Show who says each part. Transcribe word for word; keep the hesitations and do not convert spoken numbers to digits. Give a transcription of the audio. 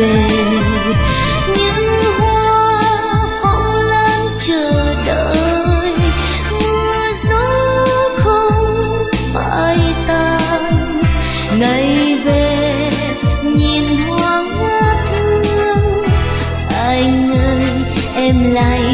Speaker 1: về. Những hoa phong lan chờ đợi, mưa gió không phai tan. Ngày về nhìn hoa ngát hương, anh ơi em lại